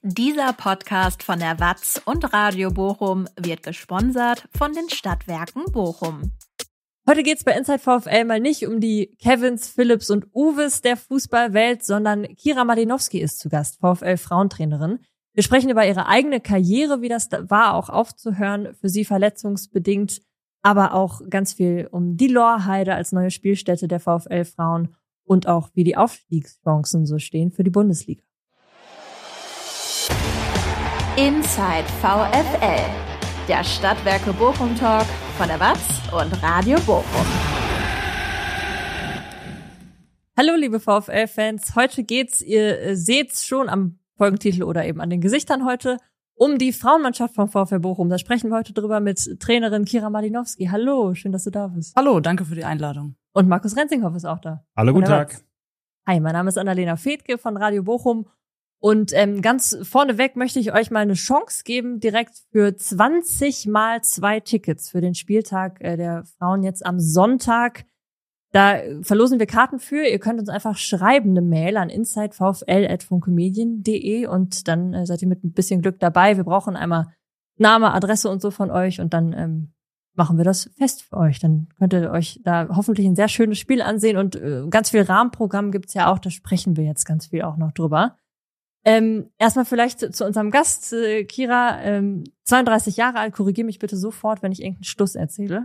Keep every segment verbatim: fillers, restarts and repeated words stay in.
Dieser Podcast von der W A Z und Radio Bochum wird gesponsert von den Stadtwerken Bochum. Heute geht's bei Inside VfL mal nicht um die Kevins, Philipps und Uwes der Fußballwelt, sondern Kira Malinowski ist zu Gast, VfL-Frauentrainerin. Wir sprechen über ihre eigene Karriere, wie das war, auch aufzuhören, für sie verletzungsbedingt, aber auch ganz viel um die Lorheide als neue Spielstätte der VfL-Frauen und auch wie die Aufstiegschancen so stehen für die Bundesliga. Inside VfL, der Stadtwerke Bochum Talk von der W A Z und Radio Bochum. Hallo liebe VfL-Fans, heute geht's, ihr seht's schon am Folgentitel oder eben an den Gesichtern heute, um die Frauenmannschaft vom VfL Bochum. Da sprechen wir heute drüber mit Trainerin Kira Malinowski. Hallo, schön, dass du da bist. Hallo, danke für die Einladung. Und Markus Renzinghoff ist auch da. Hallo, guten Tag. Hi, mein Name ist Annalena Fedke von Radio Bochum. Und ähm, ganz vorneweg möchte ich euch mal eine Chance geben, direkt für zwanzig mal zwei Tickets für den Spieltag äh, der Frauen jetzt am Sonntag. Da verlosen wir Karten für. Ihr könnt uns einfach schreiben, eine Mail an inside v f l at funkemedien punkt d e und dann äh, seid ihr mit ein bisschen Glück dabei. Wir brauchen einmal Name, Adresse und so von euch und dann ähm, machen wir das fest für euch. Dann könnt ihr euch da hoffentlich ein sehr schönes Spiel ansehen und äh, ganz viel Rahmenprogramm gibt's ja auch. Da sprechen wir jetzt ganz viel auch noch drüber. Ähm, erstmal vielleicht zu unserem Gast, äh, Kira, ähm, zweiunddreißig Jahre alt, korrigiere mich bitte sofort, wenn ich irgendeinen Stuss erzähle.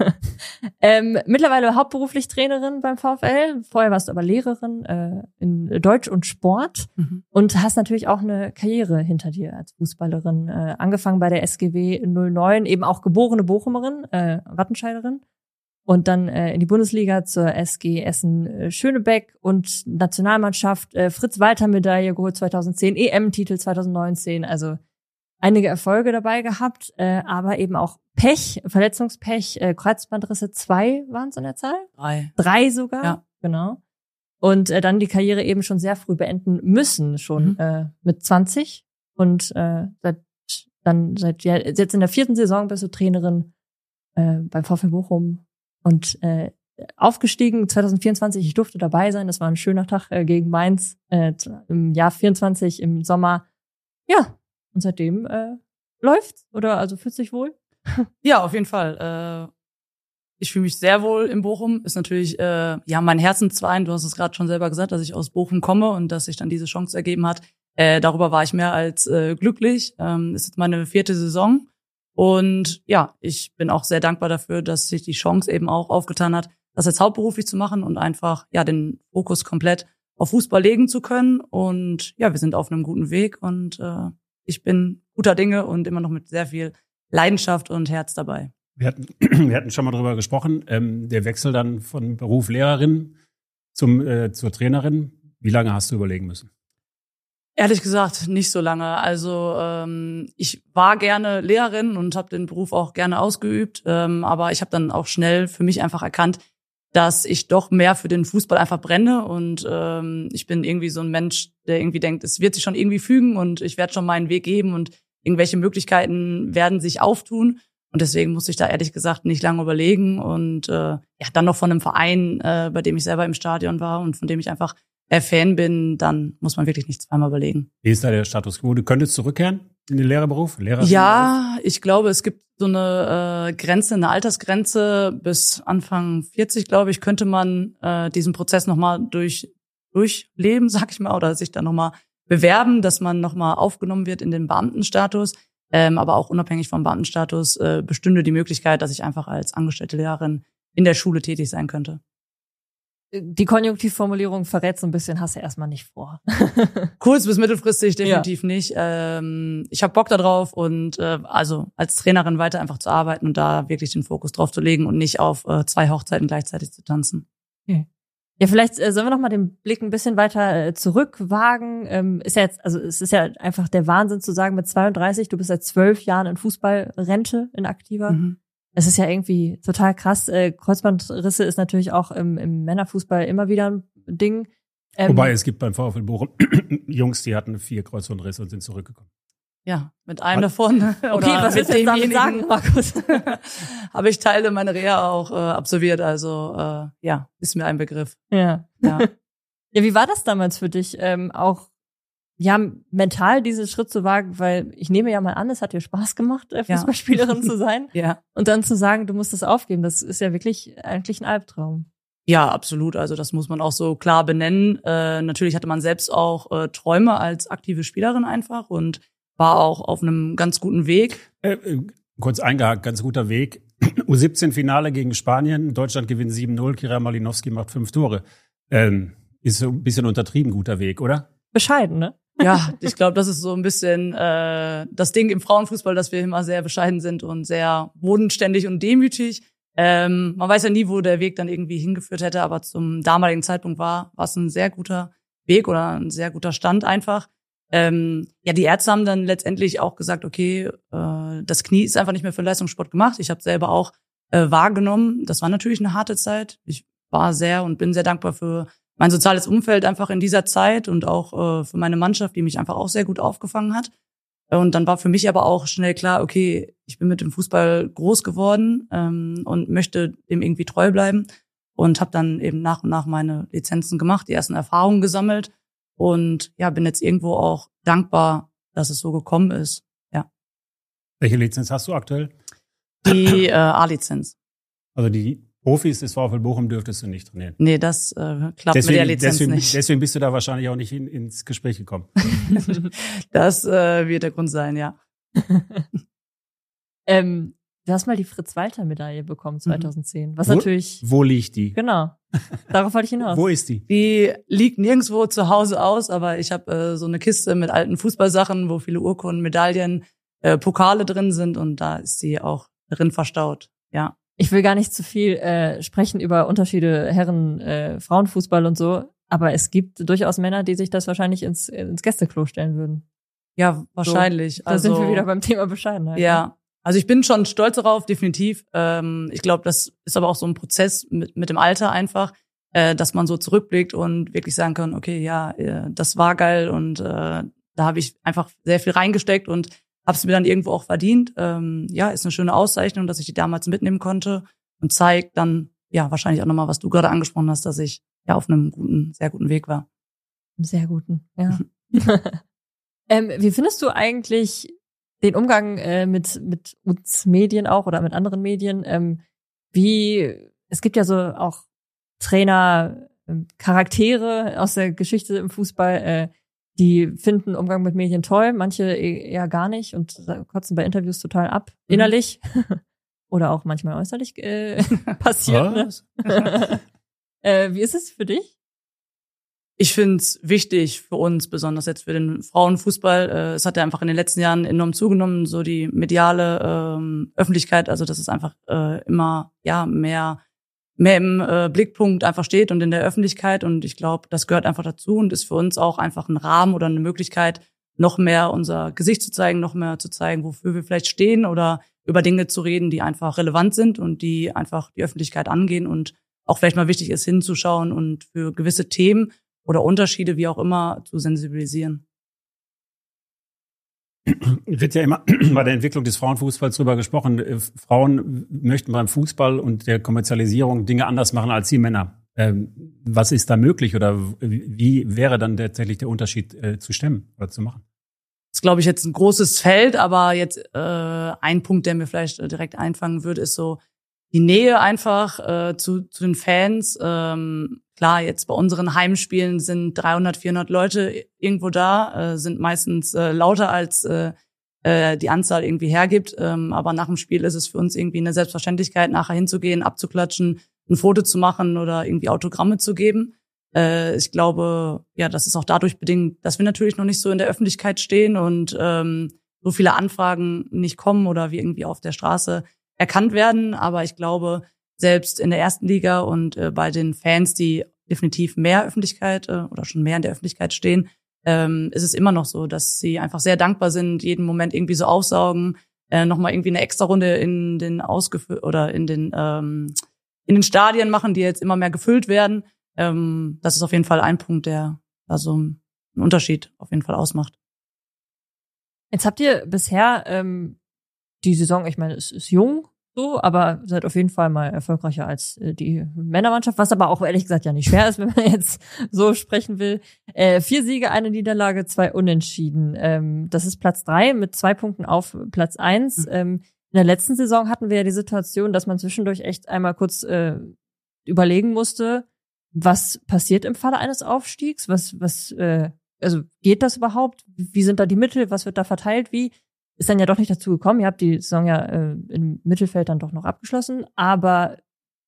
ähm, mittlerweile hauptberuflich Trainerin beim VfL, vorher warst du aber Lehrerin äh, in Deutsch und Sport mhm. und hast natürlich auch eine Karriere hinter dir als Fußballerin, äh, angefangen bei der S G W null neun, eben auch geborene Bochumerin, äh, Wattenscheiderin. Und dann äh, in die Bundesliga zur S G Essen äh, Schönebeck und Nationalmannschaft äh, Fritz-Walter-Medaille geholt zweitausendzehn, E M-Titel zweitausendneunzehn, also einige Erfolge dabei gehabt, äh, aber eben auch Pech, Verletzungspech, äh, Kreuzbandrisse, zwei waren es an der Zahl? Drei. Drei sogar, ja. Genau. Und äh, dann die Karriere eben schon sehr früh beenden müssen, schon mhm. äh, mit zwanzig und äh, seit dann seit ja, jetzt in der vierten Saison bist du Trainerin äh, beim VfL Bochum. Und äh, aufgestiegen zweitausendvierundzwanzig, ich durfte dabei sein, das war ein schöner Tag äh, gegen Mainz äh, im Jahr vierundzwanzig im Sommer. Ja, und seitdem äh, läuft's, oder also fühlt sich wohl? Ja, auf jeden Fall. Äh, ich fühle mich sehr wohl in Bochum. Ist natürlich äh, ja mein Herzensverein. Du hast es gerade schon selber gesagt, dass ich aus Bochum komme und dass sich dann diese Chance ergeben hat. Äh, darüber war ich mehr als äh, glücklich. Ähm, ist jetzt meine vierte Saison. Und ja, ich bin auch sehr dankbar dafür, dass sich die Chance eben auch aufgetan hat, das jetzt hauptberuflich zu machen und einfach ja den Fokus komplett auf Fußball legen zu können. Und ja, wir sind auf einem guten Weg und äh, ich bin guter Dinge und immer noch mit sehr viel Leidenschaft und Herz dabei. Wir hatten, wir hatten schon mal drüber gesprochen, ähm, der Wechsel dann von Beruf Lehrerin zum äh, zur Trainerin. Wie lange hast du überlegen müssen? Ehrlich gesagt, nicht so lange. Also ähm, ich war gerne Lehrerin und habe den Beruf auch gerne ausgeübt, ähm, aber ich habe dann auch schnell für mich einfach erkannt, dass ich doch mehr für den Fußball einfach brenne und ähm, ich bin irgendwie so ein Mensch, der irgendwie denkt, es wird sich schon irgendwie fügen und ich werde schon meinen Weg geben und irgendwelche Möglichkeiten werden sich auftun und deswegen musste ich da ehrlich gesagt nicht lange überlegen und äh, ja dann noch von einem Verein, äh, bei dem ich selber im Stadion war und von dem ich einfach Äh, Fan bin, dann muss man wirklich nicht zweimal überlegen. Wie ist da der Status quo? Du könntest zurückkehren in den Lehrerberuf? Lehrerin ja, ich glaube, es gibt so eine äh, Grenze, eine Altersgrenze. Bis Anfang vierzig, glaube ich, könnte man äh, diesen Prozess nochmal durch, durchleben, sag ich mal, oder sich dann nochmal bewerben, dass man nochmal aufgenommen wird in den Beamtenstatus. Ähm, aber auch unabhängig vom Beamtenstatus äh, bestünde die Möglichkeit, dass ich einfach als angestellte Lehrerin in der Schule tätig sein könnte. Die Konjunktivformulierung verrät so ein bisschen, hast du erstmal nicht vor. Kurz- bis mittelfristig definitiv ja. nicht. Ähm, ich habe Bock da drauf und äh, also als Trainerin weiter einfach zu arbeiten und da wirklich den Fokus drauf zu legen und nicht auf äh, zwei Hochzeiten gleichzeitig zu tanzen. Okay. Ja, vielleicht äh, sollen wir noch mal den Blick ein bisschen weiter äh, zurückwagen. Ähm, ist ja jetzt, also es ist ja einfach der Wahnsinn zu sagen, mit zweiunddreißig, du bist seit zwölf Jahren in Fußballrente, in aktiver. Mhm. Es ist ja irgendwie total krass. Äh, Kreuzbandrisse ist natürlich auch im, im Männerfußball immer wieder ein Ding. Ähm, Wobei, es gibt beim VfL Bochum Jungs, die hatten vier Kreuzbandrisse und sind zurückgekommen. Ja, mit einem was? davon. Oder okay, was willst du jetzt damit sagen, Markus? Habe ich Teile meiner Reha auch äh, absolviert. Also äh, ja, ist mir ein Begriff. Ja. Ja. Ja, wie war das damals für dich? Ähm, auch ja, mental diesen Schritt zu wagen, weil ich nehme ja mal an, es hat dir Spaß gemacht, Fußballspielerin ja. zu sein. Ja. Und dann zu sagen, du musst das aufgeben, das ist ja wirklich eigentlich ein Albtraum. Ja, absolut. Also das muss man auch so klar benennen. Äh, natürlich hatte man selbst auch äh, Träume als aktive Spielerin einfach und war auch auf einem ganz guten Weg. Äh, äh, kurz eingehakt, ganz guter Weg. U siebzehn Finale gegen Spanien, Deutschland gewinnt sieben null, Kira Malinowski macht fünf Tore. Ähm, ist so ein bisschen untertrieben guter Weg, oder? Bescheiden, ne? Ja, ich glaube, das ist so ein bisschen äh, das Ding im Frauenfußball, dass wir immer sehr bescheiden sind und sehr bodenständig und demütig. Ähm, man weiß ja nie, wo der Weg dann irgendwie hingeführt hätte, aber zum damaligen Zeitpunkt war war es ein sehr guter Weg oder ein sehr guter Stand einfach. Ähm, ja, die Ärzte haben dann letztendlich auch gesagt, okay, äh, das Knie ist einfach nicht mehr für Leistungssport gemacht. Ich habe selber auch äh, wahrgenommen. Das war natürlich eine harte Zeit. Ich war sehr und bin sehr dankbar für mein soziales Umfeld einfach in dieser Zeit und auch äh, für meine Mannschaft, die mich einfach auch sehr gut aufgefangen hat. Und dann war für mich aber auch schnell klar, okay, ich bin mit dem Fußball groß geworden ähm, und möchte dem irgendwie treu bleiben und habe dann eben nach und nach meine Lizenzen gemacht, die ersten Erfahrungen gesammelt und ja, bin jetzt irgendwo auch dankbar, dass es so gekommen ist. Ja. Welche Lizenz hast du aktuell? Die äh, A-Lizenz. Also die Profis des VfL Bochum dürftest du nicht trainieren. Nee, das äh, klappt deswegen, mit der Lizenz deswegen, nicht. Deswegen bist du da wahrscheinlich auch nicht in, ins Gespräch gekommen. Das äh, wird der Grund sein, ja. ähm, du hast mal die Fritz-Walter-Medaille bekommen zweitausendzehn. Was wo, natürlich. Wo liegt die? Genau. Darauf wollte ich hinaus. Wo ist die? Die liegt nirgendwo zu Hause aus, aber ich habe äh, so eine Kiste mit alten Fußballsachen, wo viele Urkunden, Medaillen, äh, Pokale drin sind und da ist sie auch drin verstaut, ja. Ich will gar nicht zu viel äh, sprechen über Unterschiede Herren, äh, Frauenfußball und so, aber es gibt durchaus Männer, die sich das wahrscheinlich ins, ins Gästeklo stellen würden. Ja, wahrscheinlich. So, da also, sind wir wieder beim Thema Bescheidenheit. Ja, also ich bin schon stolz darauf, definitiv. Ähm, ich glaube, das ist aber auch so ein Prozess mit, mit dem Alter einfach, äh, dass man so zurückblickt und wirklich sagen kann, okay, ja, äh, das war geil und äh, da habe ich einfach sehr viel reingesteckt und habe es mir dann irgendwo auch verdient. Ähm, ja, ist eine schöne Auszeichnung, dass ich die damals mitnehmen konnte und zeigt dann ja wahrscheinlich auch nochmal, was du gerade angesprochen hast, dass ich ja auf einem guten, sehr guten Weg war. Sehr guten, ja. ähm, wie findest du eigentlich den Umgang äh, mit mit uns Medien auch oder mit anderen Medien? Ähm, wie es gibt ja so auch Trainer, ähm, Charaktere aus der Geschichte im Fußball, äh, die finden Umgang mit Medien toll, manche eher gar nicht und kotzen bei Interviews total ab, innerlich. Mhm. Oder auch manchmal äußerlich äh, passiert. Ne? äh, wie ist es für dich? Ich finde es wichtig für uns, besonders jetzt für den Frauenfußball. Äh, es hat ja einfach in den letzten Jahren enorm zugenommen, so die mediale ähm, Öffentlichkeit, also dass es einfach äh, immer ja mehr mehr im äh, Blickpunkt einfach steht und in der Öffentlichkeit. Und ich glaube, das gehört einfach dazu und ist für uns auch einfach ein Rahmen oder eine Möglichkeit, noch mehr unser Gesicht zu zeigen, noch mehr zu zeigen, wofür wir vielleicht stehen oder über Dinge zu reden, die einfach relevant sind und die einfach die Öffentlichkeit angehen und auch vielleicht mal wichtig ist, hinzuschauen und für gewisse Themen oder Unterschiede, wie auch immer, zu sensibilisieren. Wird ja immer bei der Entwicklung des Frauenfußballs drüber gesprochen. Frauen möchten beim Fußball und der Kommerzialisierung Dinge anders machen als die Männer. Ähm, was ist da möglich oder wie wäre dann tatsächlich der Unterschied äh, zu stemmen oder zu machen? Das ist, glaube ich, jetzt ein großes Feld, aber jetzt äh, ein Punkt, der mir vielleicht direkt einfangen würde, ist so die Nähe einfach äh, zu, zu den Fans. Ähm, klar, jetzt bei unseren Heimspielen sind dreihundert, vierhundert Leute irgendwo da, äh, sind meistens äh, lauter als äh, äh, die Anzahl irgendwie hergibt. Ähm, aber nach dem Spiel ist es für uns irgendwie eine Selbstverständlichkeit, nachher hinzugehen, abzuklatschen, ein Foto zu machen oder irgendwie Autogramme zu geben. Äh, ich glaube, ja, das ist auch dadurch bedingt, dass wir natürlich noch nicht so in der Öffentlichkeit stehen und ähm, so viele Anfragen nicht kommen oder wir irgendwie auf der Straße erkannt werden. Aber ich glaube, selbst in der ersten Liga und äh, bei den Fans, die definitiv mehr Öffentlichkeit äh, oder schon mehr in der Öffentlichkeit stehen, ähm, ist es immer noch so, dass sie einfach sehr dankbar sind, jeden Moment irgendwie so aufsaugen, äh, nochmal irgendwie eine extra Runde in den ausgefüllt oder in den ähm, in den Stadien machen, die jetzt immer mehr gefüllt werden. Ähm, das ist auf jeden Fall ein Punkt, der da so einen Unterschied auf jeden Fall ausmacht. Jetzt habt ihr bisher ähm, die Saison, ich meine, es ist jung, so, aber seid auf jeden Fall mal erfolgreicher als äh, die Männermannschaft, was aber auch ehrlich gesagt ja nicht schwer ist, wenn man jetzt so sprechen will. Äh, vier Siege, eine Niederlage, zwei Unentschieden. Ähm, das ist Platz drei mit zwei Punkten auf Platz eins. Ähm, in der letzten Saison hatten wir ja die Situation, dass man zwischendurch echt einmal kurz äh, überlegen musste, was passiert im Falle eines Aufstiegs, was, was, äh, also geht das überhaupt? Wie sind da die Mittel? Was wird da verteilt? Wie? Ist dann ja doch nicht dazu gekommen. Ihr habt die Saison ja äh, im Mittelfeld dann doch noch abgeschlossen, aber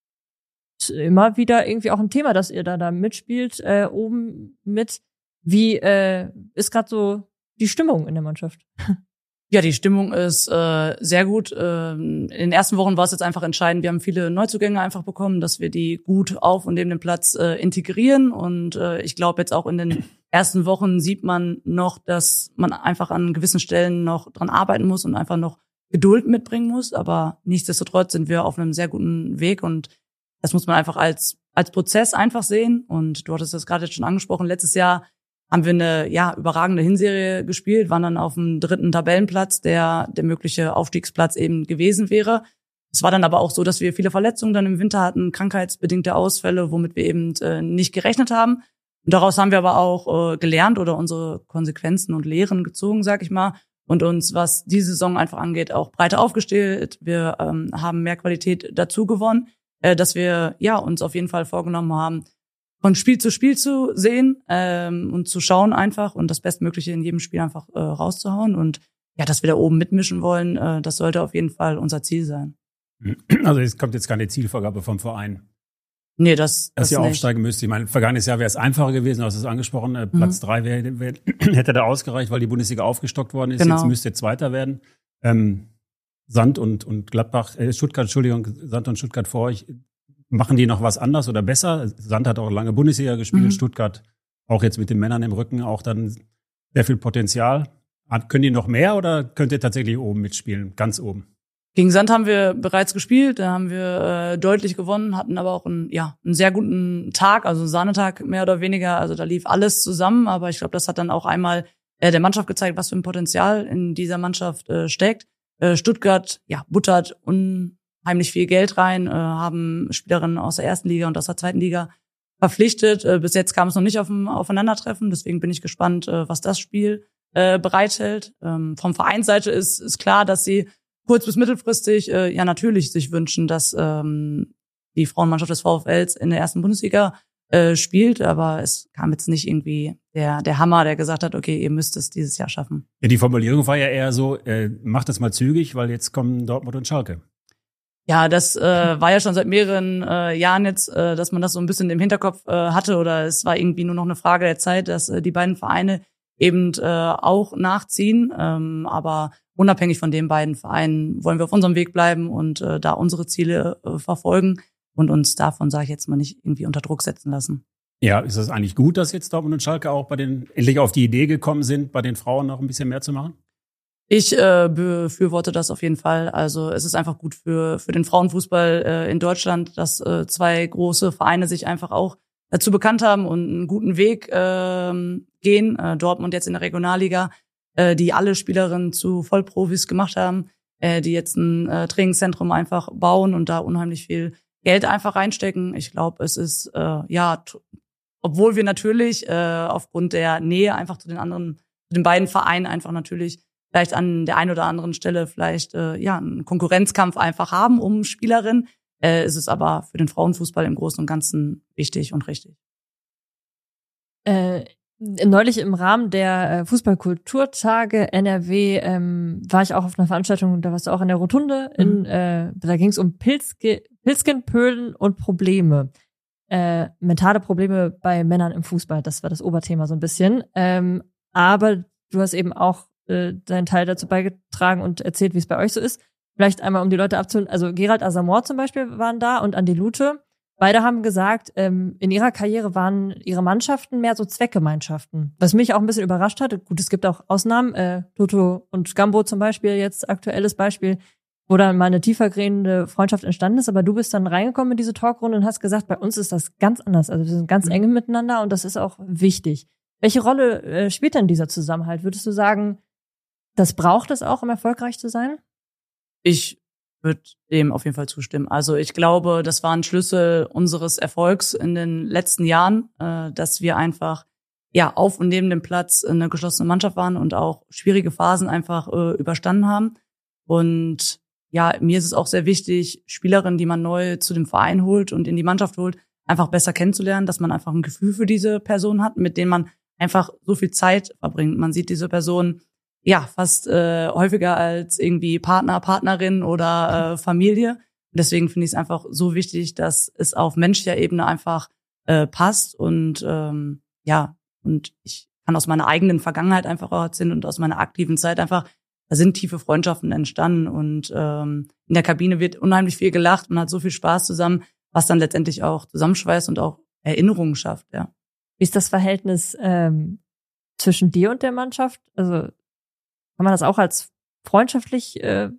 ist immer wieder irgendwie auch ein Thema, dass ihr da da mitspielt, äh, oben mit. Wie äh, ist gerade so die Stimmung in der Mannschaft? Ja, die Stimmung ist äh, sehr gut. Ähm, in den ersten Wochen war es jetzt einfach entscheidend. Wir haben viele Neuzugänge einfach bekommen, dass wir die gut auf und neben dem Platz äh, integrieren. Und äh, ich glaube, jetzt auch in den ersten Wochen sieht man noch, dass man einfach an gewissen Stellen noch dran arbeiten muss und einfach noch Geduld mitbringen muss. Aber nichtsdestotrotz sind wir auf einem sehr guten Weg und das muss man einfach als als Prozess einfach sehen. Und du hattest das gerade jetzt schon angesprochen. Letztes Jahr haben wir eine ja überragende Hinserie gespielt, waren dann auf dem dritten Tabellenplatz, der der mögliche Aufstiegsplatz eben gewesen wäre. Es war dann aber auch so, dass wir viele Verletzungen dann im Winter hatten, krankheitsbedingte Ausfälle, womit wir eben äh, nicht gerechnet haben. Und daraus haben wir aber auch äh, gelernt oder unsere Konsequenzen und Lehren gezogen, sag ich mal, und uns, was die Saison einfach angeht, auch breiter aufgestellt. Wir ähm, haben mehr Qualität dazu gewonnen, äh, dass wir ja uns auf jeden Fall vorgenommen haben, von Spiel zu Spiel zu sehen ähm, und zu schauen einfach und das Bestmögliche in jedem Spiel einfach äh, rauszuhauen. Und ja, dass wir da oben mitmischen wollen, äh, das sollte auf jeden Fall unser Ziel sein. Also es kommt jetzt keine Zielvorgabe vom Verein. Nee, das, dass das ihr nicht. aufsteigen müsst. Ich meine, vergangenes Jahr wäre es einfacher gewesen, du hast es angesprochen. Äh, Platz mhm. drei wär, wär, hätte da ausgereicht, weil die Bundesliga aufgestockt worden ist. Genau. Jetzt müsst ihr Zweiter werden. Ähm, Sand und, und Gladbach, äh, Stuttgart, Entschuldigung, Sand und Stuttgart vor euch. Machen die noch was anders oder besser? Sand hat auch lange Bundesliga gespielt, mhm. Stuttgart auch jetzt mit den Männern im Rücken auch dann sehr viel Potenzial. Können die noch mehr oder könnt ihr tatsächlich oben mitspielen, ganz oben? Gegen Sand haben wir bereits gespielt, da haben wir äh, deutlich gewonnen, hatten aber auch einen, ja, einen sehr guten Tag, also einen Sahnetag mehr oder weniger. Also da lief alles zusammen, aber ich glaube, das hat dann auch einmal äh, der Mannschaft gezeigt, was für ein Potenzial in dieser Mannschaft äh, steckt. Äh, Stuttgart, ja, buttert unheimlich viel Geld rein, äh, haben Spielerinnen aus der ersten Liga und aus der zweiten Liga verpflichtet. Äh, bis jetzt kam es noch nicht auf ein Aufeinandertreffen, deswegen bin ich gespannt, äh, was das Spiel äh, bereithält. Ähm, vom Vereinsseite ist ist klar, dass sie kurz- bis mittelfristig äh, ja natürlich sich wünschen, dass ähm, die Frauenmannschaft des VfLs in der ersten Bundesliga äh, spielt, aber es kam jetzt nicht irgendwie der der Hammer, der gesagt hat, okay, ihr müsst es dieses Jahr schaffen. Ja, die Formulierung war ja eher so, äh, macht es mal zügig, weil jetzt kommen Dortmund und Schalke. Ja, das äh, war ja schon seit mehreren äh, Jahren jetzt, äh, dass man das so ein bisschen im Hinterkopf äh, hatte oder es war irgendwie nur noch eine Frage der Zeit, dass äh, die beiden Vereine eben äh, auch nachziehen, ähm, aber unabhängig von den beiden Vereinen wollen wir auf unserem Weg bleiben und äh, da unsere Ziele äh, verfolgen und uns davon, sage ich jetzt mal, nicht irgendwie unter Druck setzen lassen. Ja, ist es eigentlich gut, dass jetzt Dortmund und Schalke auch bei den endlich auf die Idee gekommen sind, bei den Frauen noch ein bisschen mehr zu machen? Ich äh, befürworte das auf jeden Fall. Also es ist einfach gut für für den Frauenfußball äh, in Deutschland, dass äh, zwei große Vereine sich einfach auch dazu bekannt haben und einen guten Weg äh, gehen. Äh, Dortmund jetzt in der Regionalliga, äh, die alle Spielerinnen zu Vollprofis gemacht haben, äh, die jetzt ein äh, Trainingszentrum einfach bauen und da unheimlich viel Geld einfach reinstecken. Ich glaube, es ist äh, ja, t- obwohl wir natürlich äh, aufgrund der Nähe einfach zu den anderen, zu den beiden Vereinen einfach natürlich vielleicht an der einen oder anderen Stelle vielleicht äh, ja einen Konkurrenzkampf einfach haben um Spielerinnen. Äh, ist es aber für den Frauenfußball im Großen und Ganzen wichtig und richtig. Äh, neulich im Rahmen der äh, Fußballkulturtage N R W ähm, war ich auch auf einer Veranstaltung, da warst du auch in der Rotunde. In, mhm. äh, da ging es um Pilzge- Pilzkenpölen und Probleme. Äh, mentale Probleme bei Männern im Fußball, das war das Oberthema so ein bisschen. Ähm, aber du hast eben auch äh, deinen Teil dazu beigetragen und erzählt, wie es bei euch so ist. Vielleicht einmal, um die Leute abzuholen. Also Gerald Asamoah zum Beispiel waren da und Andi Lute. Beide haben gesagt, ähm, in ihrer Karriere waren ihre Mannschaften mehr so Zweckgemeinschaften. Was mich auch ein bisschen überrascht hat. Gut, es gibt auch Ausnahmen. Äh, Toto und Gambo zum Beispiel, jetzt aktuelles Beispiel, wo dann mal eine tiefergehende Freundschaft entstanden ist. Aber du bist dann reingekommen in diese Talkrunde und hast gesagt, bei uns ist das ganz anders. Also wir sind ganz eng miteinander und das ist auch wichtig. Welche Rolle äh, spielt denn dieser Zusammenhalt? Würdest du sagen, das braucht es auch, um erfolgreich zu sein? Ich würde dem auf jeden Fall zustimmen. Also ich glaube, das war ein Schlüssel unseres Erfolgs in den letzten Jahren, äh, dass wir einfach ja auf und neben dem Platz eine geschlossene Mannschaft waren und auch schwierige Phasen einfach äh, überstanden haben. Und ja, mir ist es auch sehr wichtig, Spielerinnen, die man neu zu dem Verein holt und in die Mannschaft holt, einfach besser kennenzulernen, dass man einfach ein Gefühl für diese Person hat, mit denen man einfach so viel Zeit verbringt. Man sieht diese Person ja fast äh, häufiger als irgendwie Partner, Partnerin oder äh, Familie. Und deswegen finde ich es einfach so wichtig, dass es auf menschlicher Ebene einfach äh, passt. Und ähm, ja, und ich kann aus meiner eigenen Vergangenheit einfach auch erzählen und aus meiner aktiven Zeit einfach, da sind tiefe Freundschaften entstanden. Und ähm, in der Kabine wird unheimlich viel gelacht. Man hat so viel Spaß zusammen, was dann letztendlich auch zusammenschweißt und auch Erinnerungen schafft, ja. Wie ist das Verhältnis ähm, zwischen dir und der Mannschaft? Also kann man das auch als freundschaftlich, äh,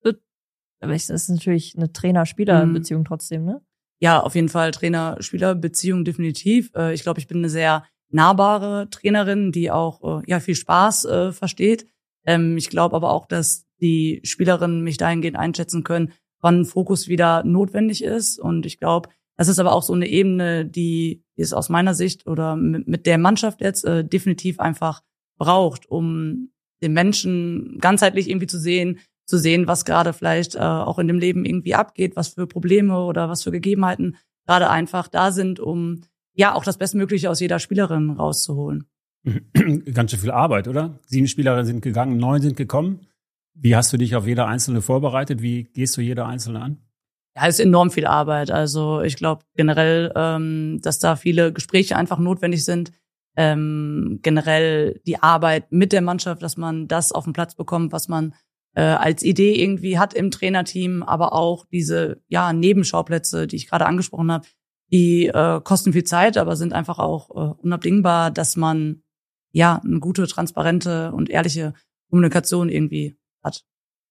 aber es ist natürlich eine Trainer-Spieler-Beziehung mhm. trotzdem, ne? Ja, auf jeden Fall Trainer-Spieler-Beziehung definitiv. Äh, ich glaube, ich bin eine sehr nahbare Trainerin, die auch äh, ja viel Spaß äh, versteht. Ähm, ich glaube aber auch, dass die Spielerinnen mich dahingehend einschätzen können, wann Fokus wieder notwendig ist. Und ich glaube, das ist aber auch so eine Ebene, die es aus meiner Sicht oder mit, mit der Mannschaft jetzt äh, definitiv einfach braucht, um den Menschen ganzheitlich irgendwie zu sehen, zu sehen, was gerade vielleicht äh, auch in dem Leben irgendwie abgeht, was für Probleme oder was für Gegebenheiten gerade einfach da sind, um ja auch das Bestmögliche aus jeder Spielerin rauszuholen. Ganz schön viel Arbeit, oder? Sieben Spielerinnen sind gegangen, neun sind gekommen. Wie hast du dich auf jede einzelne vorbereitet? Wie gehst du jede einzelne an? Ja, es ist enorm viel Arbeit. Also ich glaube generell, ähm, dass da viele Gespräche einfach notwendig sind. Ähm, generell die Arbeit mit der Mannschaft, dass man das auf den Platz bekommt, was man äh, als Idee irgendwie hat im Trainerteam, aber auch diese ja Nebenschauplätze, die ich gerade angesprochen habe, die äh, kosten viel Zeit, aber sind einfach auch äh, unabdingbar, dass man ja eine gute, transparente und ehrliche Kommunikation irgendwie hat.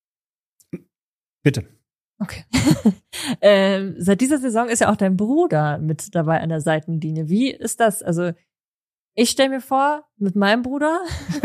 Bitte. Okay. ähm, seit dieser Saison ist ja auch dein Bruder mit dabei an der Seitenlinie. Wie ist das? Also ich stelle mir vor, mit meinem Bruder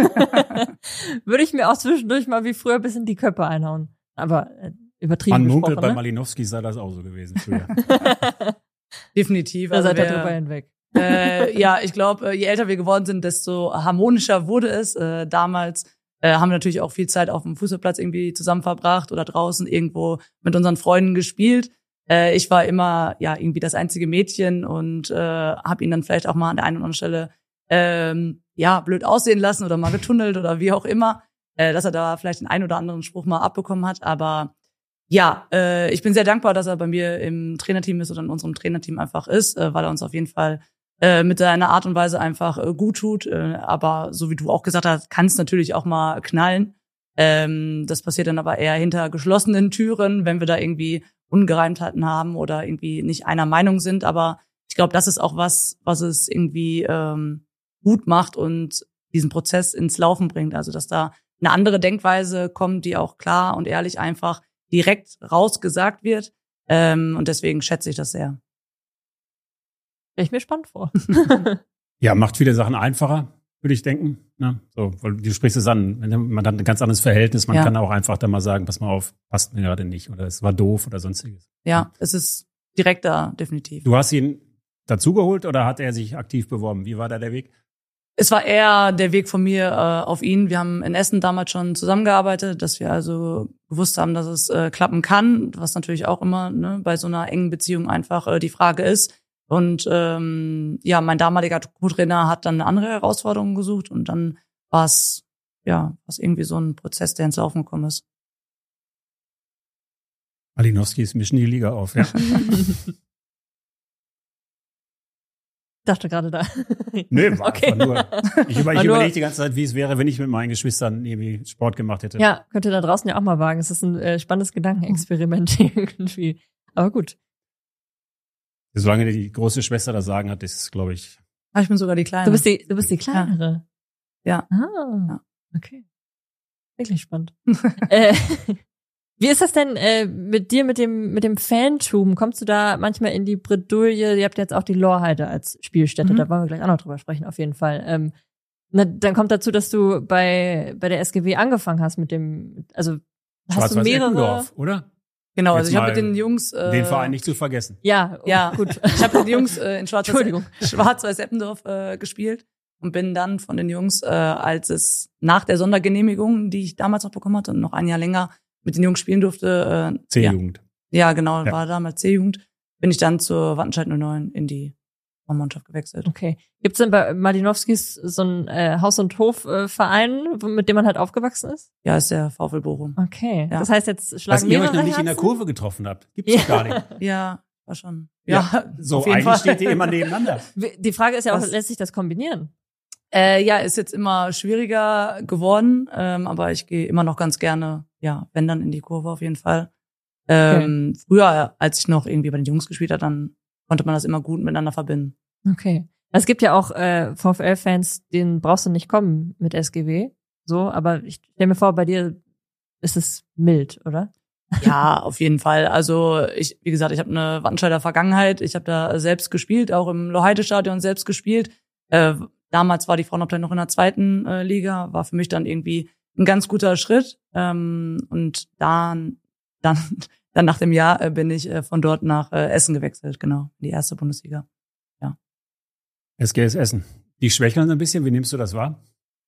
würde ich mir auch zwischendurch mal wie früher ein bisschen die Köpfe einhauen. Aber äh, übertrieben Man munkelt, gesprochen, bei ne? Malinowski sei das auch so gewesen früher. Definitiv. Da Also seid ihr wer, drüber hinweg. äh, ja, ich glaube, je älter wir geworden sind, desto harmonischer wurde es. Äh, damals äh, haben wir natürlich auch viel Zeit auf dem Fußballplatz irgendwie zusammen verbracht oder draußen irgendwo mit unseren Freunden gespielt. Äh, ich war immer ja irgendwie das einzige Mädchen und äh, habe ihn dann vielleicht auch mal an der einen oder anderen Stelle ähm, ja blöd aussehen lassen oder mal getunnelt oder wie auch immer, äh, dass er da vielleicht den einen oder anderen Spruch mal abbekommen hat. Aber ja, äh, ich bin sehr dankbar, dass er bei mir im Trainerteam ist oder in unserem Trainerteam einfach ist, äh, weil er uns auf jeden Fall äh, mit seiner Art und Weise einfach äh, gut tut. Äh, aber so wie du auch gesagt hast, kann es natürlich auch mal knallen. Ähm, das passiert dann aber eher hinter geschlossenen Türen, wenn wir da irgendwie Ungereimtheiten haben oder irgendwie nicht einer Meinung sind. Aber ich glaube, das ist auch was, was es irgendwie ähm, gut macht und diesen Prozess ins Laufen bringt. Also dass da eine andere Denkweise kommt, die auch klar und ehrlich einfach direkt rausgesagt wird. Ähm, und deswegen schätze ich das sehr. Stell ich mir spannend vor. Ja, macht viele Sachen einfacher, würde ich denken. Ne? So, weil du sprichst es an. Man hat ein ganz anderes Verhältnis. Man Ja. kann auch einfach dann mal sagen, pass mal auf, passt mir gerade nicht oder es war doof oder sonstiges. Ja, es ist direkter, definitiv. Du hast ihn dazugeholt oder hat er sich aktiv beworben? Wie war da der Weg? Es war eher der Weg von mir äh, auf ihn. Wir haben in Essen damals schon zusammengearbeitet, dass wir also gewusst haben, dass es äh, klappen kann, was natürlich auch immer ne, bei so einer engen Beziehung einfach äh, die Frage ist. Und ähm, ja, mein damaliger Co-Trainer hat dann eine andere Herausforderung gesucht und dann war es ja was irgendwie so ein Prozess, der ins Laufen gekommen ist. Malinowski ist mischen die Liga auf, ja. Dachte gerade da. Nö, war Okay. einfach nur. Ich, über, ich War nur- überlege die ganze Zeit, wie es wäre, wenn ich mit meinen Geschwistern irgendwie Sport gemacht hätte. Ja, könnt ihr da draußen ja auch mal wagen. Es ist ein äh, spannendes Gedankenexperiment irgendwie. Aber gut. Solange die große Schwester das Sagen hat, ist es, glaube ich. Ah, ich bin sogar die Kleine. Du bist die, du bist die kleinere. Ja. Ah, Ja. okay. Wirklich spannend. äh, wie ist das denn äh, mit dir, mit dem mit dem Fantum? Kommst du da manchmal in die Bredouille? Ihr habt jetzt auch die Lorheide als Spielstätte, Mhm. da wollen wir gleich auch noch drüber sprechen, auf jeden Fall. Ähm, na, dann kommt dazu, dass du bei bei der S G W angefangen hast mit dem, also hast du mehrere. Schwarz-Weiß-Eckendorf, oder? Genau, also Jetzt ich habe mal mit den Jungs äh, den Verein nicht zu vergessen. Ja, ja, gut. Ich habe mit den Jungs äh, in Schwarz- Entschuldigung. Schwarz-Weiß-Eppendorf äh, gespielt und bin dann von den Jungs, äh, als es nach der Sondergenehmigung, die ich damals noch bekommen hatte und noch ein Jahr länger mit den Jungs spielen durfte. Äh, C-Jugend. Ja, ja, genau, Ja. war damals C-Jugend. Bin ich dann zur Wattenscheid null neun in die Mannschaft gewechselt. Okay. Gibt's denn bei Malinowskis so einen äh, Haus- und Hof-Verein, mit dem man halt aufgewachsen ist? Ja, ist der VfL Bochum. Okay. Ja. Das heißt, jetzt Dass schlagen ihr euch mehrere noch nicht in der Herzen? Kurve getroffen habt. Gibt's doch gar nicht. Ja, war schon. Ja, Ja, So, auf jeden eigentlich Fall. steht ihr immer nebeneinander. Die Frage ist ja auch, Was? lässt sich das kombinieren? Äh, ja, ist jetzt immer schwieriger geworden, ähm, aber ich gehe immer noch ganz gerne, ja, wenn dann in die Kurve auf jeden Fall. Ähm, okay. Früher, als ich noch irgendwie bei den Jungs gespielt habe, dann konnte man das immer gut miteinander verbinden. Okay. Es gibt ja auch äh, VfL-Fans, denen brauchst du nicht kommen mit S G W. So, aber ich stelle mir vor, bei dir ist es mild, oder? Ja, auf jeden Fall. Also ich, wie gesagt, ich habe eine Wattenscheider Vergangenheit. Ich habe da selbst gespielt, auch im Loheide-Stadion selbst gespielt. Äh, damals war die Frauenabteilung noch in der zweiten äh, Liga, war für mich dann irgendwie ein ganz guter Schritt. Ähm, und dann, dann, dann nach dem Jahr äh, bin ich äh, von dort nach äh, Essen gewechselt, genau, in die erste Bundesliga. Ja. S G S Essen. Die schwächeln ein bisschen. Wie nimmst du das wahr?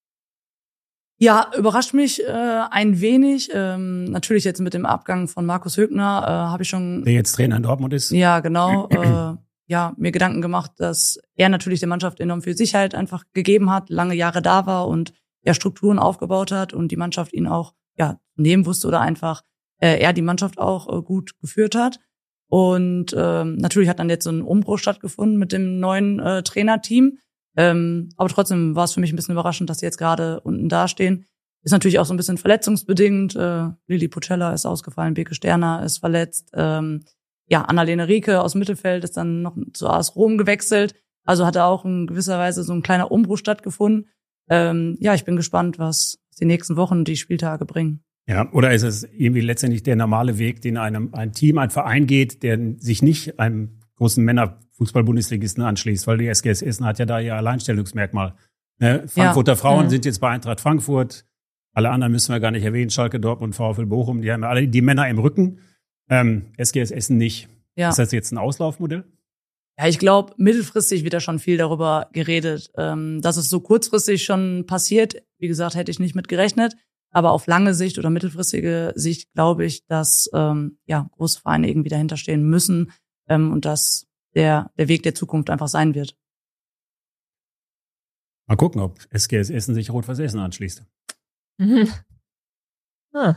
Ja, überrascht mich äh, ein wenig. Ähm, natürlich jetzt mit dem Abgang von Markus Högner äh, habe ich schon... Der jetzt Trainer in Dortmund ist. Ja, genau. äh, ja, mir Gedanken gemacht, dass er natürlich der Mannschaft enorm viel Sicherheit einfach gegeben hat, lange Jahre da war und ja Strukturen aufgebaut hat und die Mannschaft ihn auch ja nehmen wusste oder einfach äh, er die Mannschaft auch äh, gut geführt hat. Und ähm, natürlich hat dann jetzt so ein Umbruch stattgefunden mit dem neuen äh, Trainerteam. Ähm, aber trotzdem war es für mich ein bisschen überraschend, dass sie jetzt gerade unten dastehen. Ist natürlich auch so ein bisschen verletzungsbedingt. Äh, Lili Pucella ist ausgefallen, Beke Sterner ist verletzt. Ähm, ja, Annalene Rieke aus dem Mittelfeld ist dann noch zu A S Rom gewechselt. Also hat da auch in gewisser Weise so ein kleiner Umbruch stattgefunden. Ähm, ja, ich bin gespannt, was die nächsten Wochen die Spieltage bringen. Ja, oder ist es irgendwie letztendlich der normale Weg, den einem ein Team, ein Verein geht, der sich nicht einem großen Männerfußball-Bundesligisten anschließt, weil die S G S Essen hat ja da ihr Alleinstellungsmerkmal. Ne? Frankfurter Ja. Frauen Mhm. sind jetzt bei Eintracht Frankfurt. Alle anderen müssen wir gar nicht erwähnen. Schalke, Dortmund, VfL Bochum, die haben ja alle die Männer im Rücken. Ähm, S G S Essen nicht. Ja. Ist das jetzt ein Auslaufmodell? Ja, ich glaube, mittelfristig wird da schon viel darüber geredet. Ähm, dass es so kurzfristig schon passiert, wie gesagt, hätte ich nicht mit gerechnet. Aber auf lange Sicht oder mittelfristige Sicht glaube ich, dass ähm, ja große Vereine irgendwie dahinter stehen müssen ähm, und dass der der Weg der Zukunft einfach sein wird. Mal gucken, ob S G S Essen sich Rot-Weiß Essen anschließt. Mhm. Ah.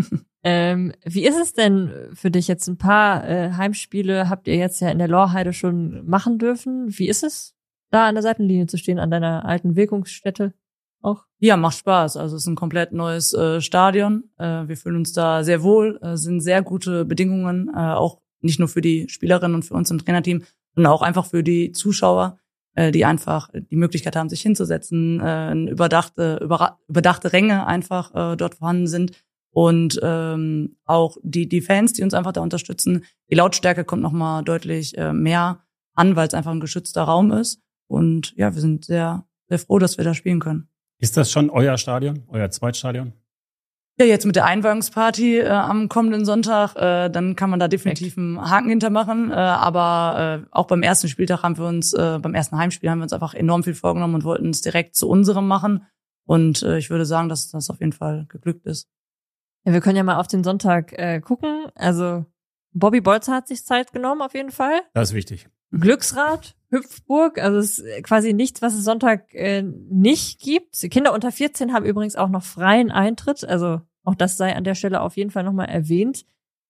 ähm, wie ist es denn für dich jetzt? Ein paar äh, Heimspiele habt ihr jetzt ja in der Lorheide schon machen dürfen. Wie ist es, da an der Seitenlinie zu stehen, an deiner alten Wirkungsstätte auch? Ja, macht Spaß. Also es ist ein komplett neues äh, Stadion. Äh, wir fühlen uns da sehr wohl. Es äh, sind sehr gute Bedingungen, äh, auch nicht nur für die Spielerinnen und für uns im Trainerteam, sondern auch einfach für die Zuschauer, äh, die einfach die Möglichkeit haben, sich hinzusetzen, äh, überdachte, über, überdachte Ränge einfach äh, dort vorhanden sind. Und ähm, auch die die Fans, die uns einfach da unterstützen. Die Lautstärke kommt nochmal deutlich äh, mehr an, weil es einfach ein geschützter Raum ist. Und ja, wir sind sehr, sehr froh, dass wir da spielen können. Ist das schon euer Stadion, euer Zweitstadion? Ja, jetzt mit der Einweihungsparty äh, am kommenden Sonntag, äh, dann kann man da definitiv einen Haken hintermachen. Äh, aber äh, auch beim ersten Spieltag haben wir uns, äh, beim ersten Heimspiel haben wir uns einfach enorm viel vorgenommen und wollten es direkt zu unserem machen. Und äh, ich würde sagen, dass das auf jeden Fall geglückt ist. Ja, wir können ja mal auf den Sonntag äh, gucken. Also Bobby Bolzer hat sich Zeit genommen, auf jeden Fall. Das ist wichtig. Glücksrad, Hüpfburg, also es ist quasi nichts, was es Sonntag äh, nicht gibt. Kinder unter vierzehn haben übrigens auch noch freien Eintritt, also auch das sei an der Stelle auf jeden Fall nochmal erwähnt.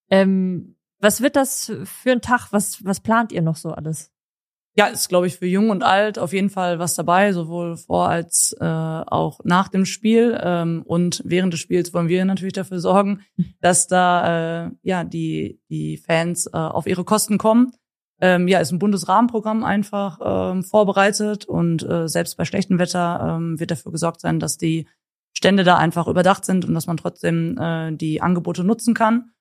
Ähm, was wird das für ein Tag? Was was plant ihr noch so alles? Ja, ist, glaube ich, für Jung und Alt auf jeden Fall was dabei, sowohl vor als äh, auch nach dem Spiel. Ähm, und während des Spiels wollen wir natürlich dafür sorgen, dass da äh, ja die die Fans äh, auf ihre Kosten kommen. Ähm, ja, ist ein Bundesrahmenprogramm einfach ähm, vorbereitet und äh, selbst bei schlechtem Wetter ähm, wird dafür gesorgt sein, dass die Stände da einfach überdacht sind und dass man trotzdem äh, die Angebote nutzen kann.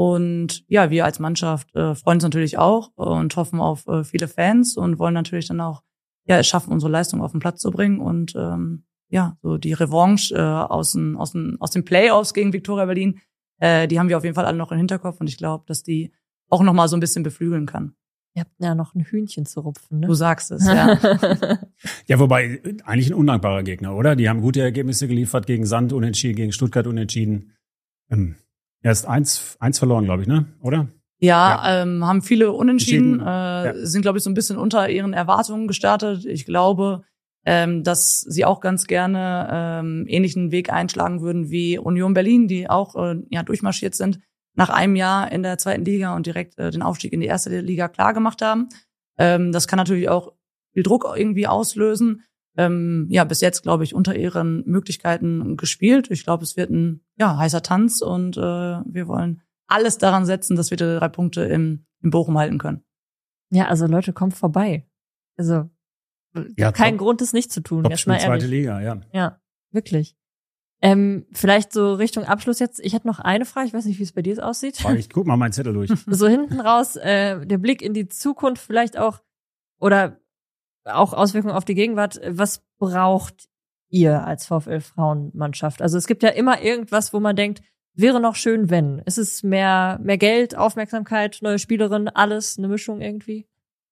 Und ja, wir als Mannschaft äh, freuen uns natürlich auch und hoffen auf äh, viele Fans und wollen natürlich dann auch ja es schaffen, unsere Leistung auf den Platz zu bringen und ähm, ja so die Revanche äh, aus den aus den aus den Playoffs gegen Viktoria Berlin Äh, die haben wir auf jeden Fall alle noch im Hinterkopf und ich glaube, dass die auch noch mal so ein bisschen beflügeln kann. Ihr habt ja noch ein Hühnchen zu rupfen, ne? Du sagst es, ja. Ja, wobei eigentlich ein undankbarer Gegner, oder? Die haben gute Ergebnisse geliefert gegen Sand unentschieden, gegen Stuttgart unentschieden. Ähm, erst eins, eins verloren, glaube ich, ne? Oder? Ja, Ja. Ähm, haben viele Unentschieden, äh, ja. sind, glaube ich, so ein bisschen unter ihren Erwartungen gestartet. Ich glaube, ähm, dass sie auch ganz gerne ähm, ähnlichen Weg einschlagen würden wie Union Berlin, die auch äh, ja durchmarschiert sind nach einem Jahr in der zweiten Liga und direkt äh, den Aufstieg in die erste Liga klar gemacht haben. Ähm, das kann natürlich auch viel Druck irgendwie auslösen. Ähm, ja, bis jetzt, glaube ich, unter ihren Möglichkeiten gespielt. Ich glaube, es wird ein ja heißer Tanz und äh, wir wollen alles daran setzen, dass wir die drei Punkte im, im Bochum halten können. Ja, also Leute, kommt vorbei. Also Ja, kein top, Grund, es nicht zu tun. top Jetzt mal Spiel, zweite ehrlich. Liga, ja. Ja, wirklich. Ähm, vielleicht so Richtung Abschluss jetzt. Ich hätte noch eine Frage. Ich weiß nicht, wie es bei dir aussieht. Ich guck mal meinen Zettel durch. So hinten raus, äh, der Blick in die Zukunft vielleicht auch oder auch Auswirkungen auf die Gegenwart. Was braucht ihr als VfL-Frauenmannschaft? Also es gibt ja immer irgendwas, wo man denkt, wäre noch schön, wenn. Ist es mehr, mehr Geld, Aufmerksamkeit, neue Spielerin, alles, eine Mischung irgendwie?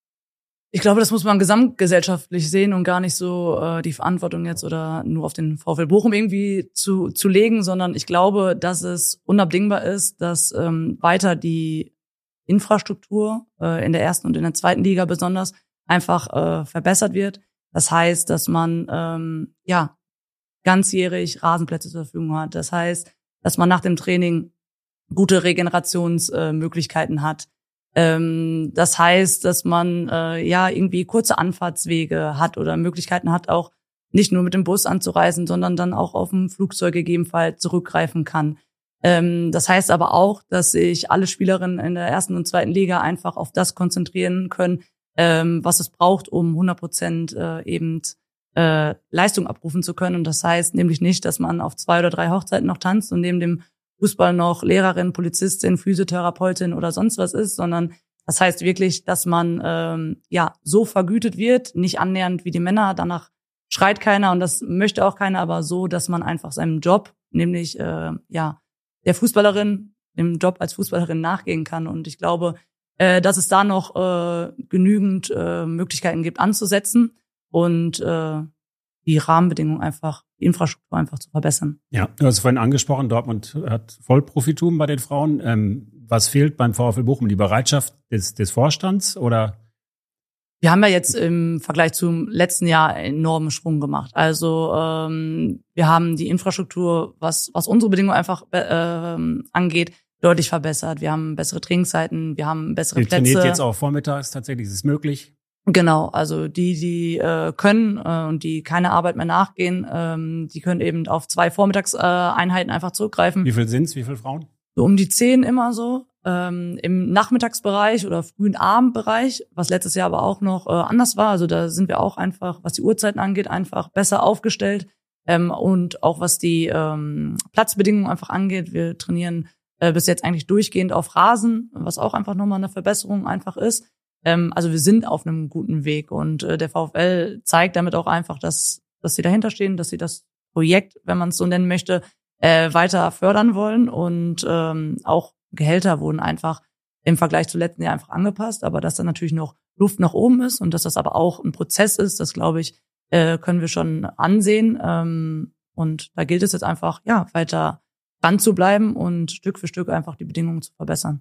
Ich glaube, das muss man gesamtgesellschaftlich sehen und gar nicht so äh, die Verantwortung jetzt oder nur auf den VfL Bochum irgendwie zu zu legen, sondern ich glaube, dass es unabdingbar ist, dass ähm, weiter die Infrastruktur äh, in der ersten und in der zweiten Liga besonders einfach äh, verbessert wird. Das heißt, dass man ähm, ja ganzjährig Rasenplätze zur Verfügung hat. Das heißt, dass man nach dem Training gute Regenerationsmöglichkeiten äh, hat. Ähm, das heißt, dass man äh, ja irgendwie kurze Anfahrtswege hat oder Möglichkeiten hat, auch nicht nur mit dem Bus anzureisen, sondern dann auch auf dem Flugzeug gegebenenfalls zurückgreifen kann. Ähm, das heißt aber auch, dass sich alle Spielerinnen in der ersten und zweiten Liga einfach auf das konzentrieren können, ähm, was es braucht, um hundert Prozent äh, eben äh, Leistung abrufen zu können. Und das heißt nämlich nicht, dass man auf zwei oder drei Hochzeiten noch tanzt und neben dem Fußball noch Lehrerin, Polizistin, Physiotherapeutin oder sonst was ist, sondern das heißt wirklich, dass man ähm, ja so vergütet wird, nicht annähernd wie die Männer, danach schreit keiner und das möchte auch keiner, aber so, dass man einfach seinem Job, nämlich äh, ja der Fußballerin, dem Job als Fußballerin nachgehen kann. Und ich glaube, äh, dass es da noch äh, genügend äh, Möglichkeiten gibt anzusetzen und äh, die Rahmenbedingungen einfach, die Infrastruktur einfach zu verbessern. Ja, du hast vorhin angesprochen, Dortmund hat Vollprofitum bei den Frauen. Ähm, was fehlt beim VfL Bochum? Die Bereitschaft des, des Vorstands oder? Wir haben ja jetzt im Vergleich zum letzten Jahr einen enormen Schwung gemacht. Also ähm, wir haben die Infrastruktur, was was unsere Bedingungen einfach äh, angeht, deutlich verbessert. Wir haben bessere Trainingszeiten, wir haben bessere Ihr Plätze. trainiert jetzt auch vormittags, tatsächlich ist es möglich. Genau, also die, die äh, können äh, und die keine Arbeit mehr nachgehen, ähm, die können eben auf zwei Vormittagseinheiten äh, einfach zurückgreifen. Wie viel sind's? Wie viele Frauen? So um die zehn immer so. Ähm, im Nachmittagsbereich oder frühen Abendbereich, was letztes Jahr aber auch noch äh, anders war. Also da sind wir auch einfach, was die Uhrzeiten angeht, einfach besser aufgestellt. Ähm, und auch was die ähm, Platzbedingungen einfach angeht. Wir trainieren äh, bis jetzt eigentlich durchgehend auf Rasen, was auch einfach nochmal eine Verbesserung einfach ist. Ähm, also wir sind auf einem guten Weg und äh, der VfL zeigt damit auch einfach, dass dass sie dahinter stehen, dass sie das Projekt, wenn man es so nennen möchte, äh, weiter fördern wollen und ähm, auch Gehälter wurden einfach im Vergleich zu letzten Jahr einfach angepasst, aber dass da natürlich noch Luft nach oben ist und dass das aber auch ein Prozess ist, das glaube ich, äh, können wir schon ansehen ähm, und da gilt es jetzt einfach, ja, weiter dran zu bleiben und Stück für Stück einfach die Bedingungen zu verbessern.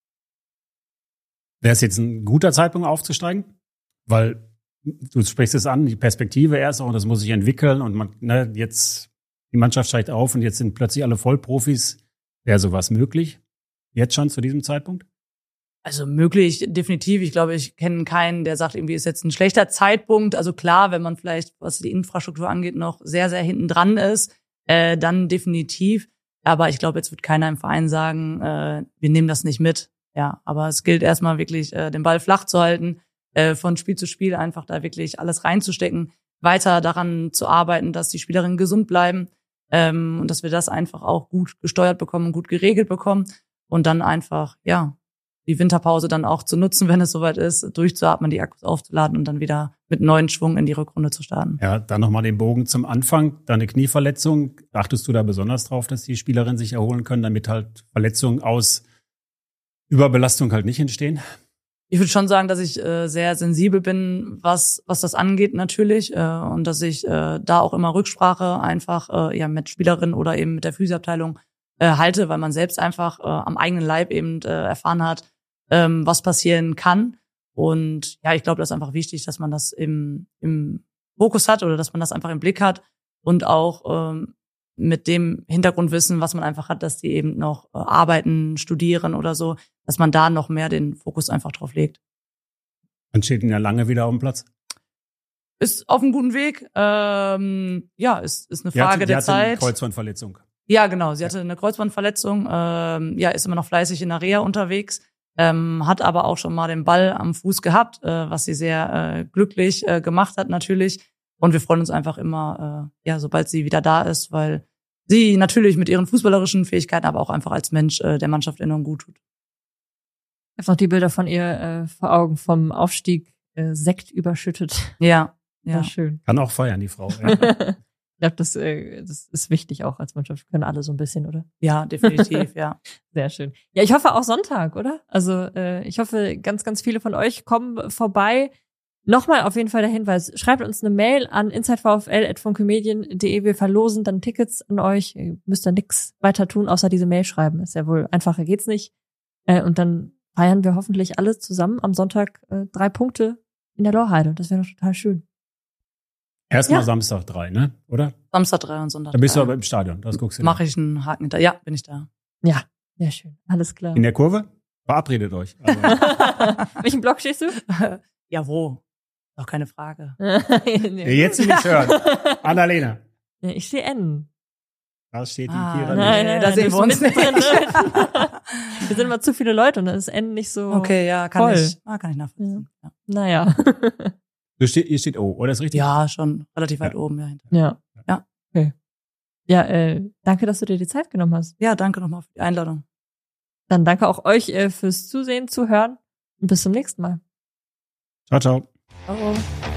Wäre es jetzt ein guter Zeitpunkt aufzusteigen? Weil du sprichst es an, die Perspektive erst auch, das muss sich entwickeln und man, ne, jetzt die Mannschaft steigt auf und jetzt sind plötzlich alle Vollprofis. Wäre sowas möglich? Jetzt schon zu diesem Zeitpunkt? Also möglich, definitiv. Ich glaube, ich kenne keinen, der sagt, irgendwie ist jetzt ein schlechter Zeitpunkt. Also klar, wenn man vielleicht, was die Infrastruktur angeht, noch sehr, sehr hinten dran ist, äh, dann definitiv. Aber ich glaube, jetzt wird keiner im Verein sagen, äh, wir nehmen das nicht mit. Ja, aber es gilt erstmal wirklich, äh, den Ball flach zu halten, äh, von Spiel zu Spiel einfach da wirklich alles reinzustecken, weiter daran zu arbeiten, dass die Spielerinnen gesund bleiben ähm, und dass wir das einfach auch gut gesteuert bekommen, gut geregelt bekommen und dann einfach, ja, die Winterpause dann auch zu nutzen, wenn es soweit ist, durchzuatmen, die Akkus aufzuladen und dann wieder mit neuen Schwung in die Rückrunde zu starten. Ja, dann nochmal den Bogen zum Anfang. Deine Knieverletzung, achtest du da besonders drauf, dass die Spielerinnen sich erholen können, damit halt Verletzungen aus Überbelastung halt nicht entstehen? Ich würde schon sagen, dass ich äh, sehr sensibel bin, was was das angeht natürlich, äh, und dass ich äh, da auch immer Rücksprache einfach äh, ja mit Spielerinnen oder eben mit der Physioabteilung äh, halte, weil man selbst einfach äh, am eigenen Leib eben äh, erfahren hat, ähm, was passieren kann. Und ja, ich glaube, das ist einfach wichtig, dass man das im im Fokus hat oder dass man das einfach im Blick hat und auch ähm, mit dem Hintergrundwissen, was man einfach hat, dass die eben noch äh, arbeiten, studieren oder so, dass man da noch mehr den Fokus einfach drauf legt. Dann steht ihn ja lange wieder auf dem Platz. Ist auf einem guten Weg. Ähm, ja, ist ist eine Die Frage hatte, die der hatte Zeit. eine Kreuzbandverletzung. Ja, genau. Sie hatte eine Kreuzbandverletzung. Ähm, ja, ist immer noch fleißig in der Reha unterwegs. Ähm, hat aber auch schon mal den Ball am Fuß gehabt, äh, was sie sehr äh, glücklich äh, gemacht hat natürlich. Und wir freuen uns einfach immer, äh, ja, sobald sie wieder da ist, weil sie natürlich mit ihren fußballerischen Fähigkeiten, aber auch einfach als Mensch äh, der Mannschaft enorm gut tut. Ich habe noch die Bilder von ihr äh, vor Augen vom Aufstieg, äh, Sekt überschüttet. Ja, ja. War schön. Kann auch feiern, die Frau. Ja. Ich glaube, das, äh, das ist wichtig auch als Mannschaft. Können alle so ein bisschen, oder? Ja, definitiv, ja. Sehr schön. Ja, ich hoffe auch Sonntag, oder? Also äh, ich hoffe, ganz, ganz viele von euch kommen vorbei. Nochmal auf jeden Fall der Hinweis, schreibt uns eine Mail an inside v f l at funkemedien punkt de. Wir verlosen dann Tickets an euch. Ihr müsst da nichts weiter tun, außer diese Mail schreiben. Ist ja wohl einfacher geht's nicht. Äh, und dann feiern wir hoffentlich alle zusammen am Sonntag äh, drei Punkte in der Lorheide. Das wäre doch total schön. Erstmal Ja. Samstag drei, ne? Oder? Samstag drei und Sonntag Da bist du drei. aber im Stadion. Das guckst du dir Mache ich einen Haken hinter. Ja, bin ich da. Ja, sehr schön. Alles klar. an. In der Kurve? Verabredet euch. Also, Welchen Block stehst du? Ja, wo? Doch keine Frage. Nee. jetzt nicht hören. Annalena. Ja, ich stehe N. Da steht die Ah, Kira. Nein, nein, da nein, sehen du wir bist uns mittendrin, nicht. ne? Wir sind immer zu viele Leute und dann ist N nicht so. Okay, ja, kann Voll. ich, ah, kann ich nachvollziehen. Ja, Naja. Du steht, ihr steht O, oder ist richtig? ja schon relativ weit Ja. oben. Ja, hinter. Ja. Ja. Okay. Ja, äh, danke, dass du dir die Zeit genommen hast. ja, danke nochmal für die Einladung. Dann danke auch euch äh, fürs Zusehen, Zuhören und bis zum nächsten Mal. Ciao, ciao. Ciao.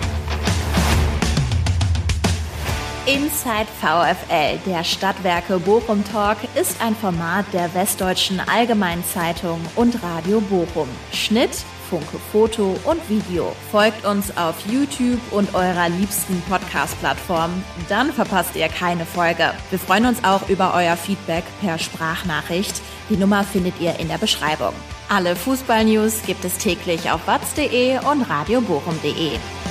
Inside V F L, der Stadtwerke Bochum Talk, ist ein Format der Westdeutschen Allgemeinen Zeitung und Radio Bochum. Schnitt, Funke Foto und Video. Folgt uns auf YouTube und eurer liebsten Podcast-Plattform. Dann verpasst ihr keine Folge. Wir freuen uns auch über euer Feedback per Sprachnachricht. Die Nummer findet ihr in der Beschreibung. Alle Fußball-News gibt es täglich auf watz punkt de und radiobochum punkt de.